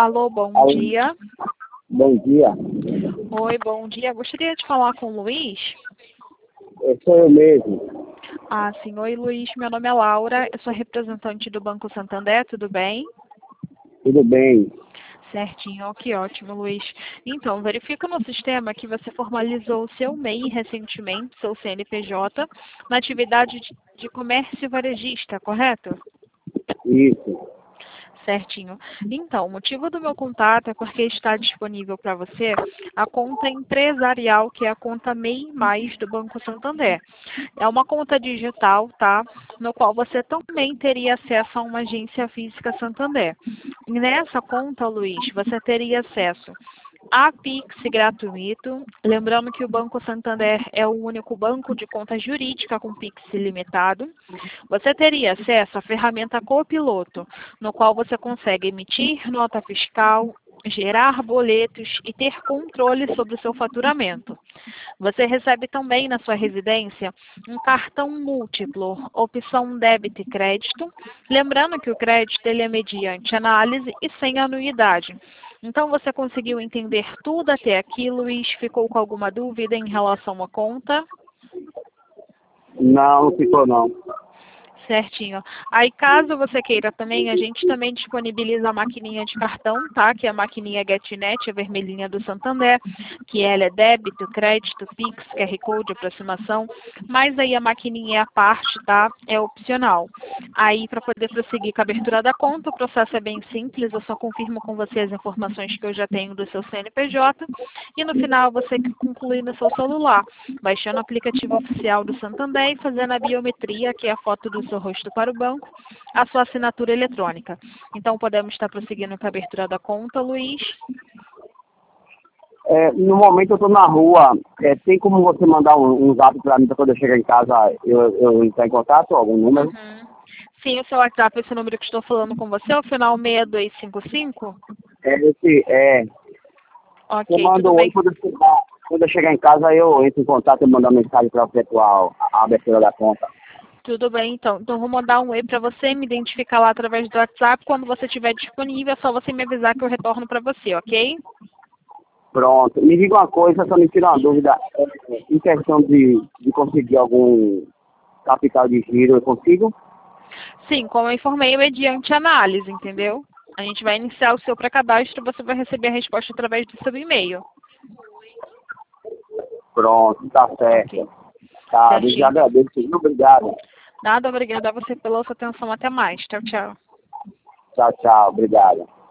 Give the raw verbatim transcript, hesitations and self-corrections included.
Alô, bom Alô. dia. Bom dia. Oi, bom dia. Gostaria de falar com o Luiz? Eu sou eu mesmo. Ah, sim. Oi, Luiz. Meu nome é Laura. Eu sou representante do Banco Santander. Tudo bem? Tudo bem? Certinho. Que ótimo, Luiz. Então, verifica no sistema que você formalizou o seu M E I recentemente, seu C N P J, na atividade de, de comércio varejista, correto? Isso. Certinho. Então, o motivo do meu contato é porque está disponível para você a conta empresarial, que é a conta M E I Mais do Banco Santander. É uma conta digital, tá? No qual você também teria acesso a uma agência física Santander. E nessa conta, Luiz, você teria acesso a Pix gratuito. Lembrando que o Banco Santander é o único banco de conta jurídica com Pix ilimitado. Você teria acesso à ferramenta Copiloto, no qual você consegue emitir nota fiscal, gerar boletos e ter controle sobre o seu faturamento. Você recebe também na sua residência um cartão múltiplo, opção débito e crédito. Lembrando que o crédito ele é mediante análise e sem anuidade. Então, você conseguiu entender tudo até aqui, Luiz? Ficou com alguma dúvida em relação à conta? Não, não ficou não. Certinho. Aí, caso você queira também, a gente também disponibiliza a maquininha de cartão, tá? Que é a maquininha GetNet, a vermelhinha do Santander, que ela é débito, crédito, Pix, Q R Code, aproximação, mas aí a maquininha é a parte, tá? É opcional. Aí, para poder prosseguir com a abertura da conta, o processo é bem simples, eu só confirmo com você as informações que eu já tenho do seu C N P J e no final você conclui no seu celular, baixando o aplicativo oficial do Santander e fazendo a biometria, que é a foto do seu rosto para o banco, a sua assinatura eletrônica. Então, podemos estar prosseguindo com a abertura da conta, Luiz? É, no momento eu estou na rua. É, tem como você mandar um, um zap para mim para quando eu chegar em casa eu, eu entrar em contato? Algum número? Uhum. Sim, o seu WhatsApp, esse número que estou falando com você, é o final seis dois cinco cinco? É, esse, é, você Ok, manda tudo um oi bem. quando eu chegar, quando eu chegar em casa eu entro em contato e mando uma mensagem para efetuar a, a abertura da conta. Tudo bem, então. Então, vou mandar um e-mail para você, me identificar lá através do WhatsApp. Quando você estiver disponível, é só você me avisar que eu retorno para você, ok? Pronto. Me diga uma coisa, só me tira uma dúvida. É, em questão de, de conseguir algum capital de giro, eu consigo? Sim, como eu informei, é mediante análise, entendeu? A gente vai iniciar o seu pré-cadastro, você vai receber a resposta através do seu e-mail. Pronto, tá certo. Ok. Tá, eu Certinho, já então. agradeço. Muito obrigado. Nada, obrigada a você pela sua atenção. Até mais. Tchau, tchau. Tchau, tchau. Obrigado.